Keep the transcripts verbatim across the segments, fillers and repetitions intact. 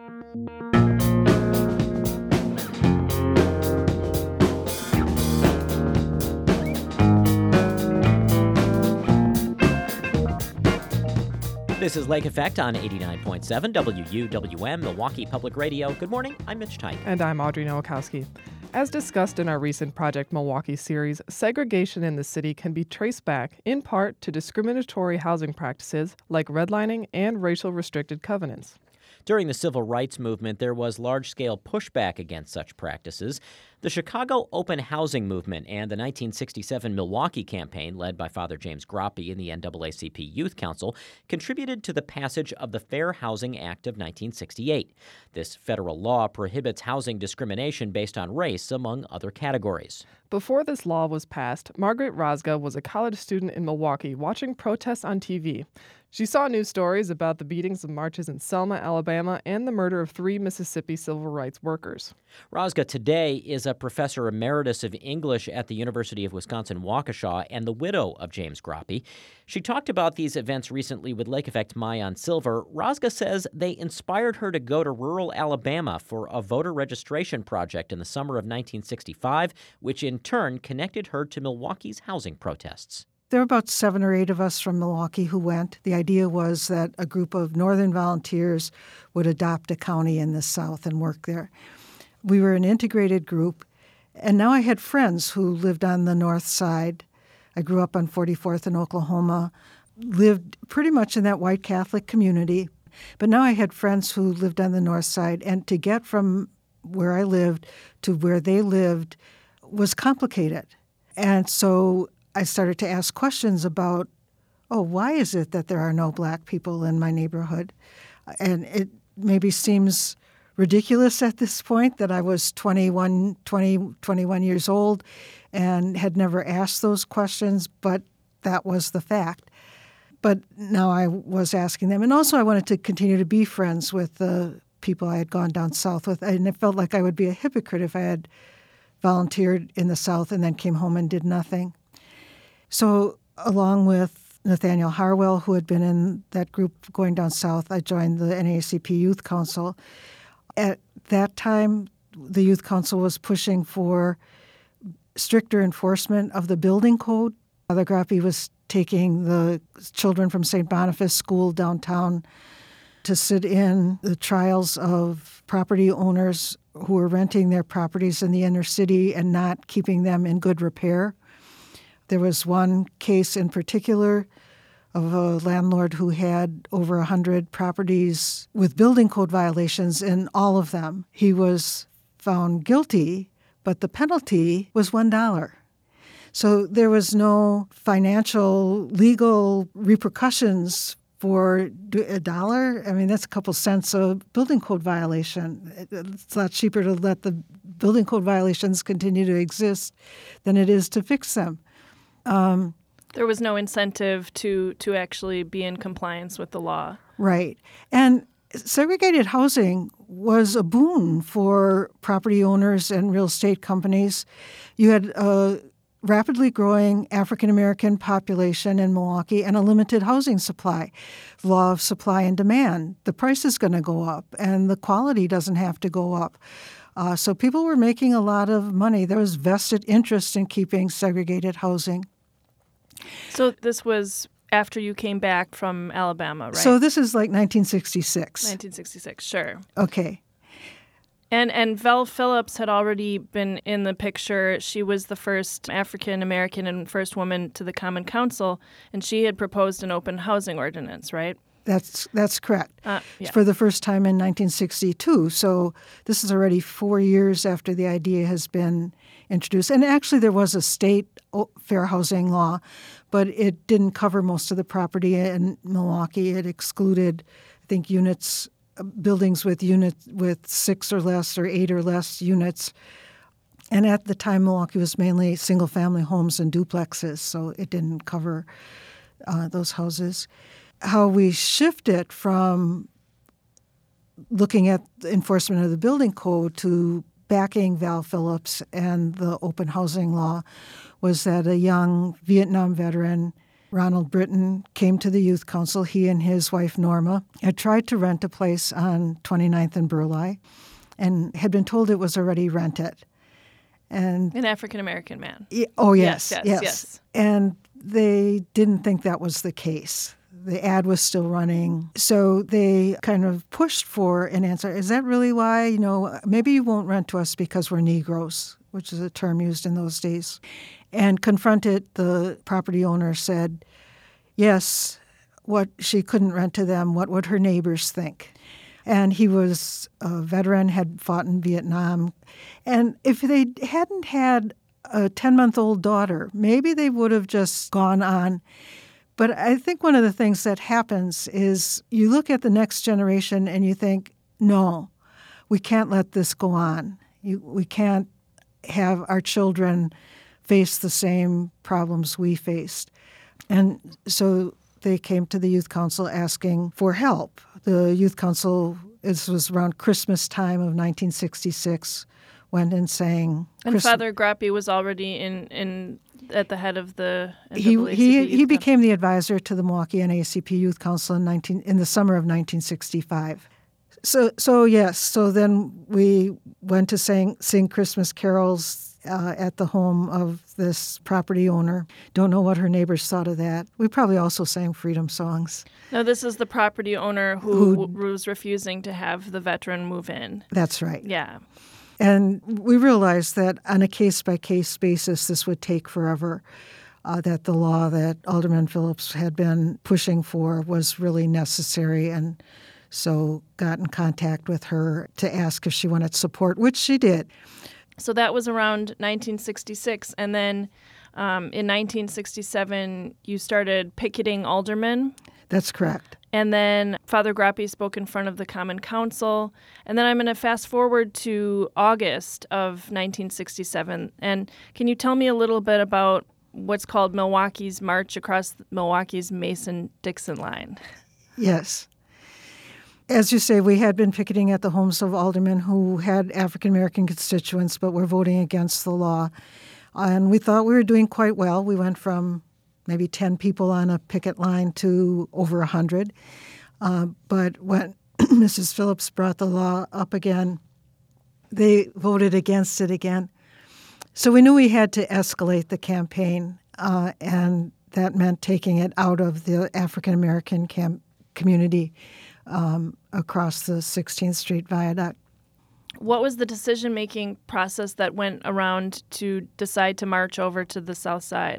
This is Lake Effect on eighty-nine point seven W U W M, Milwaukee Public Radio. Good morning, I'm Mitch Teich. And I'm Audrey Nowakowski. As discussed in our recent Project Milwaukee series, segregation in the city can be traced back, in part, to discriminatory housing practices like redlining and racial restricted covenants. During the civil rights movement, there was large-scale pushback against such practices. The Chicago Open Housing Movement and the nineteen sixty-seven Milwaukee campaign, led by Father James Groppe and the N double A C P Youth Council, contributed to the passage of the Fair Housing Act of nineteen sixty-eight. This federal law prohibits housing discrimination based on race, among other categories. Before this law was passed, Margaret Rosga was a college student in Milwaukee watching protests on T V. She saw news stories about the beatings of marches in Selma, Alabama, and the murder of three Mississippi civil rights workers. Rosga today is a professor emeritus of English at the University of Wisconsin-Waukesha and the widow of James Groppe. She talked about these events recently with Lake Effect Maayan Silver. Rosga says they inspired her to go to rural Alabama for a voter registration project in the summer of nineteen sixty-five, which in turn connected her to Milwaukee's housing protests. There were about seven or eight of us from Milwaukee who went. The idea was that a group of northern volunteers would adopt a county in the south and work there. We were an integrated group, and now I had friends who lived on the north side. I grew up on forty-fourth in Oklahoma, lived pretty much in that white Catholic community, but now I had friends who lived on the north side, and to get from where I lived to where they lived was complicated. And so I started to ask questions about, oh, why is it that there are no black people in my neighborhood? And it maybe seems ridiculous at this point that I was twenty-one, twenty, twenty-one years old and had never asked those questions, but that was the fact. But now I was asking them. And also I wanted to continue to be friends with the people I had gone down south with. And it felt like I would be a hypocrite if I had volunteered in the south and then came home and did nothing. So along with Nathaniel Harwell, who had been in that group going down south, I joined the N double A C P Youth Council. At that time, the Youth Council was pushing for stricter enforcement of the building code. Father Groppe was taking the children from Saint Boniface School downtown to sit in the trials of property owners who were renting their properties in the inner city and not keeping them in good repair. There was one case in particular of a landlord who had over one hundred properties with building code violations in all of them. He was found guilty, but the penalty was one dollar. So there was no financial, legal repercussions for a dollar. I mean, that's a couple cents a building code violation. It's a lot cheaper to let the building code violations continue to exist than it is to fix them. Um, there was no incentive to to actually be in compliance with the law. Right. And segregated housing was a boon for property owners and real estate companies. You had a rapidly growing African-American population in Milwaukee and a limited housing supply. Law of supply and demand. The price is going to go up, and the quality doesn't have to go up. Uh, so people were making a lot of money. There was vested interest in keeping segregated housing. So this was after you came back from Alabama, right? So this is like nineteen sixty-six. nineteen sixty-six, sure. Okay. And and Val Phillips had already been in the picture. She was the first African-American and first woman to the Common Council, and she had proposed an open housing ordinance, right? That's that's correct. Uh, yeah. For the first time in nineteen sixty-two. So this is already four years after the idea has been introduced. And actually there was a state fair housing law, but it didn't cover most of the property in Milwaukee. It excluded, I think, units, buildings with units with six or less or eight or less units. And at the time, Milwaukee was mainly single-family homes and duplexes, so it didn't cover uh, those houses. How we shifted from looking at the enforcement of the building code to backing Val Phillips and the open housing law was that a young Vietnam veteran Ronald Britton came to the youth council. He and his wife Norma had tried to rent a place on twenty-ninth and Burleigh and had been told it was already rented. And An African-American man. Oh, yes, yes, yes, yes. yes. And they didn't think that was the case. The ad was still running. So they kind of pushed for an answer. Is that really why? You know, maybe you won't rent to us because we're Negroes, which is a term used in those days. And confronted, the property owner said, yes, what she couldn't rent to them, what would her neighbors think? And he was a veteran, had fought in Vietnam. And if they hadn't had a ten-month-old daughter, maybe they would have just gone on. But I think one of the things that happens is you look at the next generation and you think, no, we can't let this go on. You, we can't have our children face the same problems we faced. And so they came to the youth council asking for help. The youth council, this was around Christmas time of nineteen sixty-six, went and sang. And Christ- Father Grappi was already in, in at the head of the N He double A C P he Youth he Council. became the advisor to the Milwaukee N double A C P Youth Council in nineteen in the summer of nineteen sixty-five. So so yes, so then we went to sing sing Christmas carols uh, at the home of this property owner. Don't know what her neighbors thought of that. We probably also sang freedom songs. No, this is the property owner who, who was refusing to have the veteran move in. That's right. Yeah. And we realized that on a case-by-case basis, this would take forever, uh, that the law that Alderman Phillips had been pushing for was really necessary, and so got in contact with her to ask if she wanted support, which she did. So that was around nineteen sixty-six, and then um, in nineteen sixty-seven, you started picketing aldermen. That's correct. And then Father Grappi spoke in front of the Common Council. And then I'm going to fast forward to August of nineteen sixty-seven. And can you tell me a little bit about what's called Milwaukee's March across Milwaukee's Mason-Dixon line? Yes. As you say, we had been picketing at the homes of aldermen who had African-American constituents but were voting against the law. And we thought we were doing quite well. We went from maybe ten people on a picket line to over one hundred. Uh, but when Missus Phillips brought the law up again, they voted against it again. So we knew we had to escalate the campaign, uh, and that meant taking it out of the African-American camp- community um, across the sixteenth Street Viaduct. What was the decision-making process that went around to decide to march over to the south side?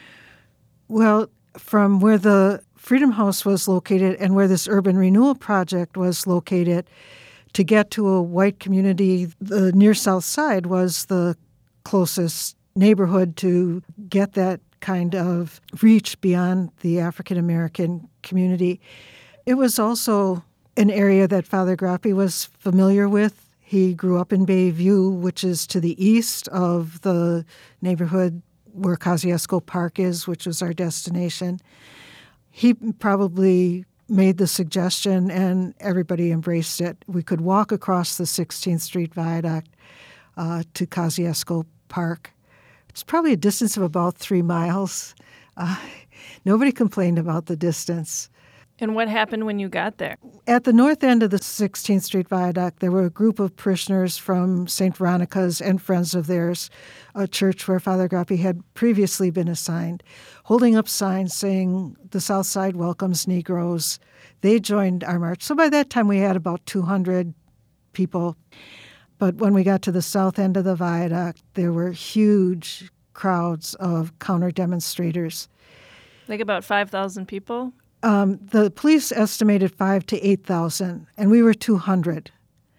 Well, from where the Freedom House was located and where this urban renewal project was located, to get to a white community, the near south side was the closest neighborhood to get that kind of reach beyond the African-American community. It was also an area that Father Grappi was familiar with. He grew up in Bayview, which is to the east of the neighborhood where Kosciuszko Park is, which was our destination. He probably made the suggestion, and everybody embraced it. We could walk across the sixteenth Street Viaduct uh, to Kosciuszko Park. It's probably a distance of about three miles. Uh, nobody complained about the distance. And what happened when you got there? At the north end of the sixteenth Street Viaduct, there were a group of parishioners from Saint Veronica's and friends of theirs, a church where Father Grappi had previously been assigned, holding up signs saying, "The South Side welcomes Negroes." They joined our march. So by that time, we had about two hundred people. But when we got to the south end of the viaduct, there were huge crowds of counter-demonstrators. Like about five thousand people? Um, the police estimated five to eight thousand, and we were two hundred.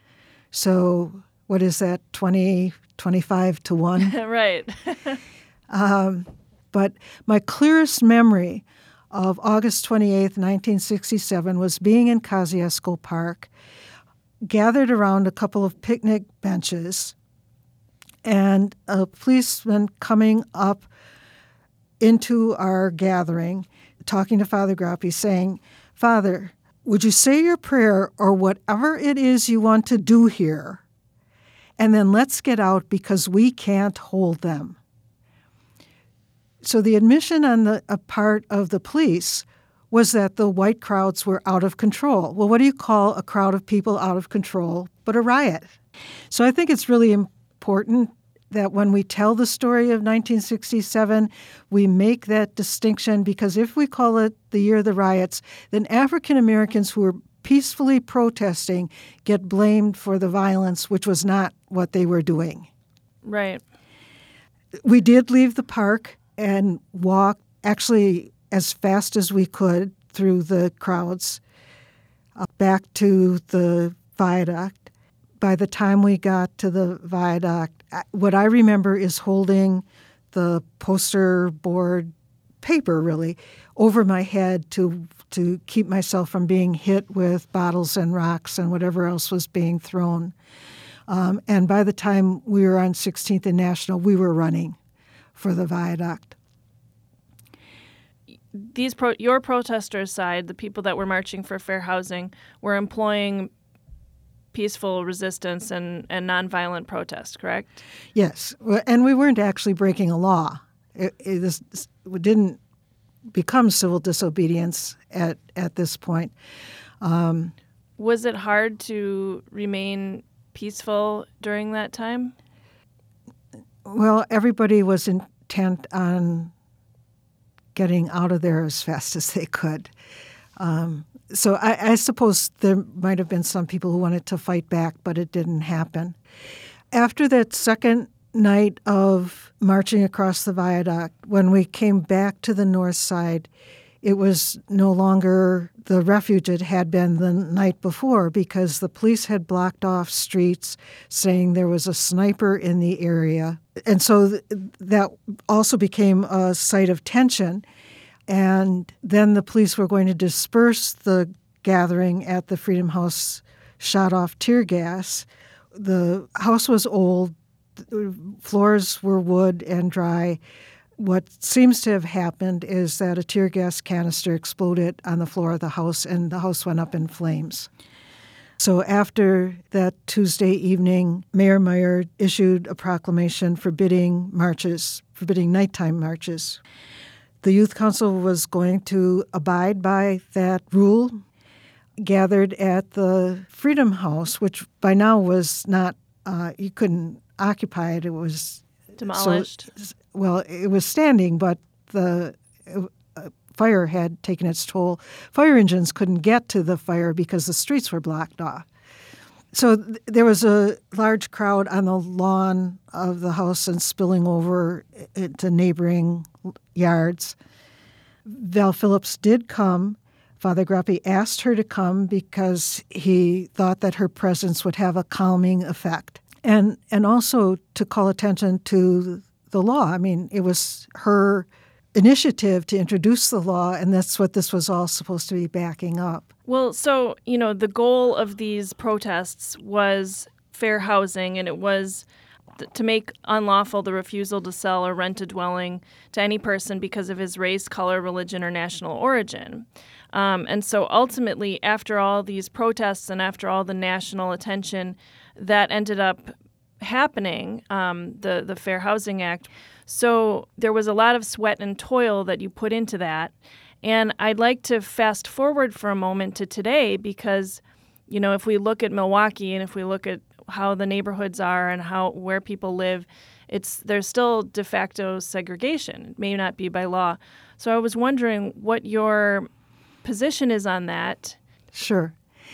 So what is that, twenty, twenty-five to one? Right. um, but my clearest memory of August twenty-eighth, nineteen sixty-seven was being in Kosciuszko Park, gathered around a couple of picnic benches, and a policeman coming up into our gathering, talking to Father Grappi, saying, "Father, would you say your prayer or whatever it is you want to do here, and then let's get out because we can't hold them." So the admission on the a part of the police was that the white crowds were out of control. Well, what do you call a crowd of people out of control but a riot? So I think it's really important that when we tell the story of nineteen sixty-seven, we make that distinction, because if we call it the year of the riots, then African Americans who were peacefully protesting get blamed for the violence, which was not what they were doing. Right. We did leave the park and walk actually as fast as we could through the crowds uh, back to the viaduct. By the time we got to the viaduct, what I remember is holding the poster board paper, really, over my head to to keep myself from being hit with bottles and rocks and whatever else was being thrown. Um, and by the time we were on sixteenth and National, we were running for the viaduct. These pro- your protesters' side, the people that were marching for fair housing, were employing peaceful resistance and, and nonviolent protest, correct? Yes, and we weren't actually breaking a law. It, it, this, it didn't become civil disobedience at, at this point. Um, Was it hard to remain peaceful during that time? Well, everybody was intent on getting out of there as fast as they could. Um, so I, I suppose there might have been some people who wanted to fight back, but it didn't happen. After that second night of marching across the viaduct, when we came back to the north side, it was no longer the refuge it had been the night before, because the police had blocked off streets saying there was a sniper in the area. And so th- that also became a site of tension. And then the police were going to disperse the gathering at the Freedom House, shot off tear gas. The house was old, floors were wood and dry. What seems to have happened is that a tear gas canister exploded on the floor of the house, and the house went up in flames. So after that Tuesday evening, Mayor Meyer issued a proclamation forbidding marches, forbidding nighttime marches. The Youth Council was going to abide by that rule, gathered at the Freedom House, which by now was not, uh, you couldn't occupy it. It was demolished. So, well, it was standing, but the uh, fire had taken its toll. Fire engines couldn't get to the fire because the streets were blocked off. So th- there was a large crowd on the lawn of the house and spilling over into neighboring yards. Val Phillips did come. Father Grappi asked her to come because he thought that her presence would have a calming effect. And and also to call attention to the law. I mean, it was her initiative to introduce the law, and that's what this was all supposed to be backing up. Well, so, you know, the goal of these protests was fair housing, and it was th- to make unlawful the refusal to sell or rent a dwelling to any person because of his race, color, religion, or national origin. Um, and so ultimately, after all these protests and after all the national attention that ended up happening, um, the, the Fair Housing Act, so there was a lot of sweat and toil that you put into that. And I'd like to fast forward for a moment to today because, you know, if we look at Milwaukee and if we look at how the neighborhoods are and how where people live, it's there's still de facto segregation. It may not be by law. So I was wondering what your position is on that. Sure.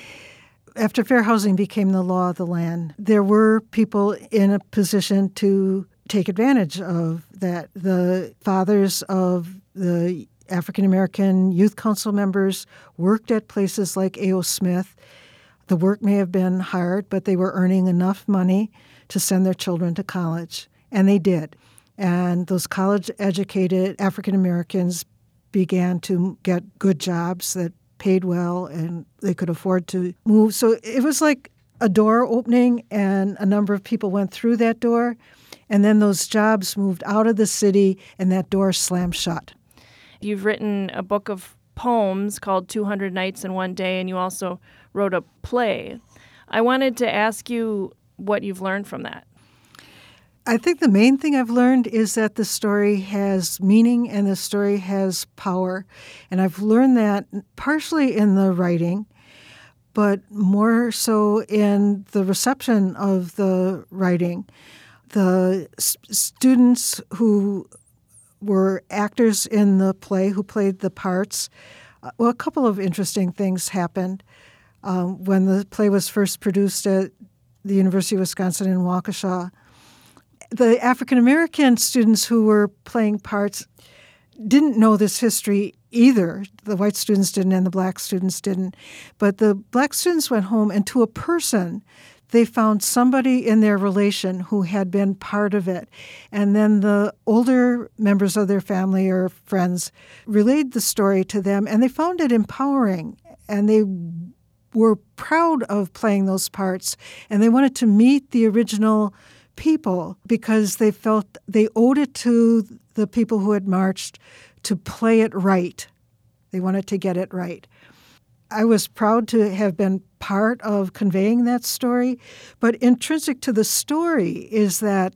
After fair housing became the law of the land, there were people in a position to take advantage of that. The fathers of the African American Youth Council members worked at places like A O. Smith. The work may have been hard, but they were earning enough money to send their children to college, and they did. And those college-educated African Americans began to get good jobs that paid well, and they could afford to move. So it was like a door opening, and a number of people went through that door, and then those jobs moved out of the city, and that door slammed shut. You've written a book of poems called two hundred Nights in One Day, and you also wrote a play. I wanted to ask you what you've learned from that. I think the main thing I've learned is that the story has meaning and the story has power. And I've learned that partially in the writing, but more so in the reception of the writing. The s- students who were actors in the play, who played the parts, uh, well, a couple of interesting things happened. Um, when the play was first produced at the University of Wisconsin in Waukesha, the African-American students who were playing parts didn't know this history either. The white students didn't and the black students didn't. But the black students went home, and to a person, they found somebody in their relation who had been part of it. And then the older members of their family or friends relayed the story to them, and they found it empowering. And they were proud of playing those parts, and they wanted to meet the original people because they felt they owed it to the people who had marched to play it right. They wanted to get it right. I was proud to have been part of conveying that story, but intrinsic to the story is that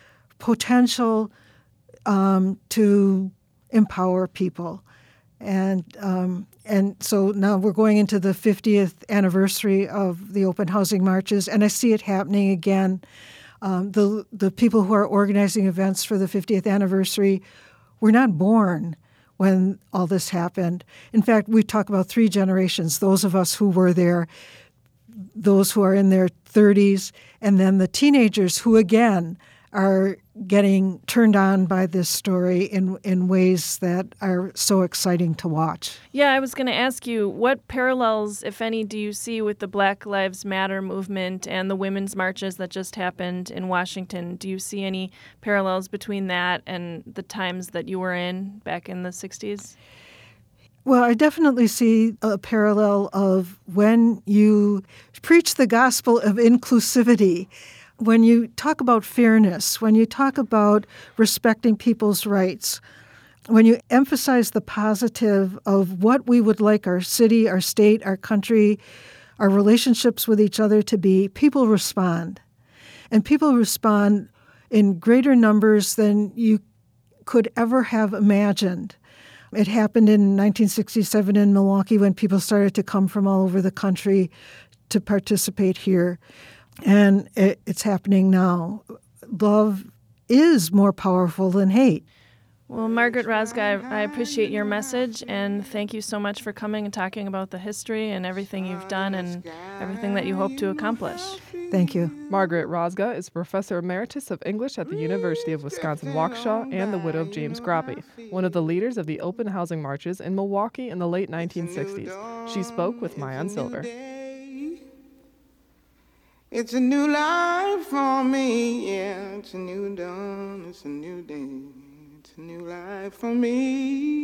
potential um, to empower people. And um, and so now we're going into the fiftieth anniversary of the open housing marches, and I see it happening again. Um, the the people who are organizing events for the fiftieth anniversary were not born when all this happened. In fact, we talk about three generations, those of us who were there, those who are in their thirties, and then the teenagers who, again, are getting turned on by this story in, in ways that are so exciting to watch. Yeah, I was going to ask you, what parallels, if any, do you see with the Black Lives Matter movement and the women's marches that just happened in Washington? Do you see any parallels between that and the times that you were in back in the sixties? Well, I definitely see a parallel of when you preach the gospel of inclusivity, when you talk about fairness, when you talk about respecting people's rights, when you emphasize the positive of what we would like our city, our state, our country, our relationships with each other to be, people respond. And people respond in greater numbers than you could ever have imagined. It happened in nineteen sixty-seven in Milwaukee when people started to come from all over the country to participate here. And it, it's happening now. Love is more powerful than hate. Well, Margaret Rosga, I, I appreciate your message, and thank you so much for coming and talking about the history and everything you've done and everything that you hope to accomplish. Thank you. Margaret Rosga is Professor Emeritus of English at the University of Wisconsin-Waukesha and the widow of James Groppe, one of the leaders of the open housing marches in Milwaukee in the late nineteen sixties. She spoke with Maayan Silver. It's a new life for me, yeah, it's a new dawn, it's a new day, it's a new life for me.